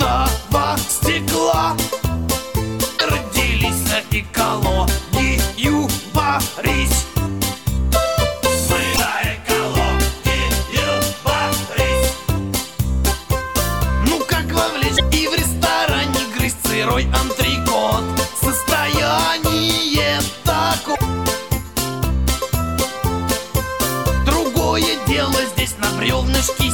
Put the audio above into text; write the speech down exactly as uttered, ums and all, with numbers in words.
битого стекла родились на экологию борись. Мы на экологию борись. Ну как вовлечь и в ресторане грызть сырой антрикот? Состояние такое. Другое дело здесь на бревнышке